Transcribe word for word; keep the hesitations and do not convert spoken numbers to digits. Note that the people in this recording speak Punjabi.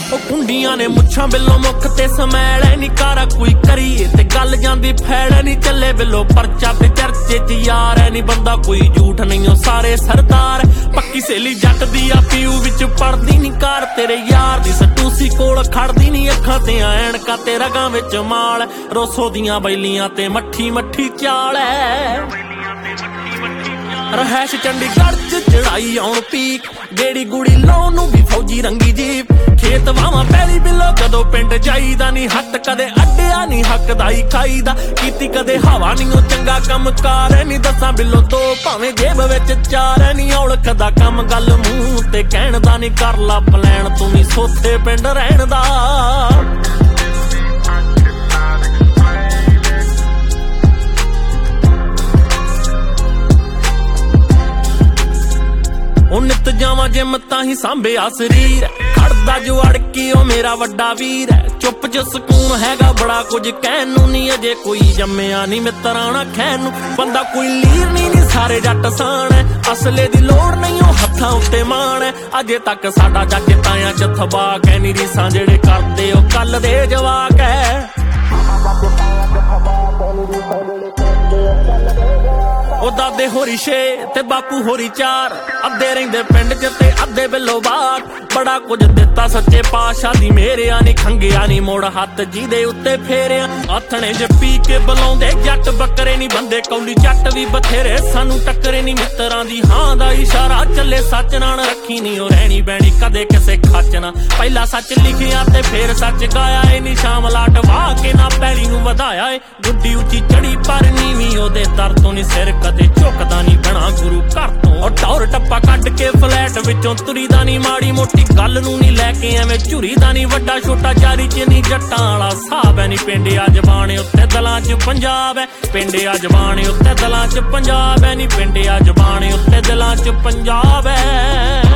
ਉਹ ਕੁੰਡੀਆਂ ਨੇ ਮੁੱਛਾਂ ਬਿੱਲੋ ਮੁੱਖ ਤੇ ਸਮੈਲ ਨੀ ਕਾਰਾ ਕੋਈ ਕਰੀਏ ਤੇ ਗੱਲ ਜਾਂਦੀ ਫੈੜ ਨੀ ਚੱਲੇ ਬਿੱਲੋ ਪਰਚਾ ਤੇ ਚਰਚੇ ਚ ਯਾਰ ਐ ਨੀ ਬੰਦਾ ਕੋਈ ਝੂਠ ਨਹੀਂ ਉਹ ਸਾਰੇ ਸਰਦਾਰ ਪੱਕੀ ਸਹੇਲੀ ਜੱਟ ਦੀ ਆ ਪੀਊ ਵਿੱਚ ਪੜਦੀ ਨੀ ਕਾਰ ਤੇਰੇ ਯਾਰ ਦੀ ਸਟੂਸੀ ਕੋਲ ਖੜਦੀ ਨੀ ਅੱਖਾਂ ਤੇ ਐਨਕਾਂ ਤੇ ਰਗਾਂ ਵਿੱਚ ਮਾਲ ਰੋਸੋ ਦੀਆਂ ਬੈਲੀਆਂ ਤੇ ਮੱਠੀ ਮੱਠੀ ਚਾਲ ਐ ਰਹਿਸ਼ ਚੰਡੀਗੜ੍ਹ ਚ ਚੜਾਈ ਆਉਣ ਪੀਕ ਗੇੜੀ ਗੁੜੀ ਲਾਉਣ ਨੂੰ ਵੀ ਫੌਜੀ ਰੰਗੀ ਜੀਪ ਖੇਤ ਵਾਵਾਂ ਪੈਲੀ ਬਿੱਲੋ ਜਦੋਂ ਪਿੰਡ ਜਾਈਦਾ ਨੀ ਹੱਥ ਕਦੇ ਅੱਡਿਆ ਨੀ ਹੱਕਦਾਈ ਖਾਈਦਾ ਕੀਤੀ ਕਦੇ ਹਵਾ ਨੀ ਉਹ ਚੰਗਾ ਕੰਮ ਕਾਰ ਨੀ ਦੱਸਾਂ ਬਿੱਲੋ ਦੋ ਭਾਵੇਂ ਜੇਬ ਵਿੱਚ ਚਾਰ ਨੀ ਔਲਖ ਦਾ ਕੰਮ ਗੱਲ ਮੂੰਹ ਤੇ ਕਹਿਣ ਦਾ ਨੀ ਕਰ ਲਾ ਪਲੈਨ ਤੂੰ ਵੀ ਸੋਥੇ ਪਿੰਡ ਰਹਿਣ ਦਾ ਉਹ ਨਿੱਤ ਜਾਵਾਂ ਜਿਮ ਤਾਂ ਹੀ ਸਾਂਭਿਆ ਸਰੀਰ ਖੜਦਾ ਜੋ ਅੜਕੀ ਉਹ ਮੇਰਾ ਵੱਡਾ ਵੀਰ ਹੈ ਚੁੱਪ ਚ ਸਕੂਨ ਹੈਗਾ ਬੜਾ ਕੁਝ ਕਹਿਣ ਨੂੰ ਨੀ ਅਜੇ ਕੋਈ ਜੰਮਿਆ ਨੀ ਮਿੱਤਰਾਣਾ ਖੈਨ ਨੂੰ ਬੰਦਾ ਕੋਈ ਲੀਰ ਨੀ ਨੀ ਸਾਰੇ ਜੱਟ ਸਾਣ ਹੈ ਅਸਲੇ ਦੀ ਲੋੜ ਨਹੀਂ ਉਹ ਹੱਥਾਂ ਉੱਤੇ ਮਾਣ ਹੈ ਅਜੇ ਤੱਕ ਸਾਡਾ ਜੱਜ ਤਾਇਆ ਚ ਥਬਾਕ ਹੈ ਨੀ ਰੀਸਾਂ ਜਿਹੜੇ ਕਰਦੇ ਉਹ ਕੱਲ ਦੇ ਜਵਾਕ ਹੈ ਉਹ ਦਾਦੇ ਹੋਰੀ ਛੇ ਤੇ ਬਾਪੂ ਹੋਰੀ ਚਾਰ ਅੱਧੇ ਰਹਿੰਦੇ ਪਿੰਡ ਚ ਤੇ ਅੱਧੇ ਬਿੱਲੋ ਬਾਹਰ ਬੜਾ ਕੁਝ ਦਿੱਤਾ ਸੱਚੇ ਪਾਤਸ਼ਾਹ ਦੀ ਮੇਰਿਆ ਨੀ ਖੰਗਿਆ ਨੀ ਮੋੜ ਹੱਥ ਜਿਹਦੇ ਉੱਤੇ ਫੇਰਿਆ ਆਥਣੇ ਚ ਪੀ ਕੇ ਬੁਲਾਉਂਦੇ ਜੱਟ ਬੱਕਰੇ ਨੀ ਬੰਦੇ ਕੌਲੀ ਜੱਟ ਵੀ ਬਥੇਰੇ ਸਾਨੂੰ ਟੱਕਰੇ ਨੀ ਮਿੱਤਰਾਂ ਦੀ ਹਾਂ ਦਾ ਇਸ਼ਾਰਾ ਚੱਲੇ ਸੱਚ ਨਾਲ ਰੱਖੀ ਨੀ ਉਹ ਰਹਿਣੀ ਬਹਿਣੀ ਕਦੇ ਕਿਸੇ ਖੱਚ ਨਾ ਪਹਿਲਾਂ ਸੱਚ ਲਿਖਿਆ ਤੇ ਫੇਰ ਸੱਚ ਗਾਇਆ ਏ ਨੀ ਸ਼ਾਮਲਾਟ ਵਾਹ ਕੇ ਨਾ ਪੈਲੀ ਨੂੰ ਵਧਾਇਆ ਏ ਗੁੱਡੀ ਉੱਚੀ ਚੜੀ ਪਰ ਨੀਵੀਂ ਉਹਦੇ ਦਰ ਤੋਂ ਨੀ ਸਿਰ ਕਦੇ ਝੁਕਦਾ ਨੀ ਬਣਾ ਗੁਰੂ ਘਰ ਤੋਂ ਉਹ ਟੌਰ ਟੱਪਾ ਕੱਢ ਕੇ ਫਲੈਟ ਵਿੱਚੋਂ ਤੁਰੀ ਦਾ ਨੀ ਮਾੜੀ ਮੋਟੀ ਗੱਲ ਨੂੰ ਨੀ ਲੈ ਕੇ ਐਵੇਂ ਝੁਰੀ ਦਾ ਨੀ ਵੱਡਾ ਛੋਟਾ ਜਾਰੀ ਚ ਨੀ ਜੱਟਾਂ ਵਾਲਾ ਸਾਹਬ ਐ ਨੀ ਪਿੰਡਿਆ ਜ਼ਬਾਨ ਉੱਤੇ ਦਲਾਂ ਚ ਪੰਜਾਬ ਐ ਪਿੰਡਿਆ ਜ਼ਬਾਨ ਉੱਤੇ ਦਲਾਂ ਚ ਪੰਜਾਬ ਐ ਨੀ ਪਿੰਡਿਆ ਜ਼ਬਾਨ ਉੱਤੇ ਦਿਲਾਂ ਚ ਪੰਜਾਬ ਐ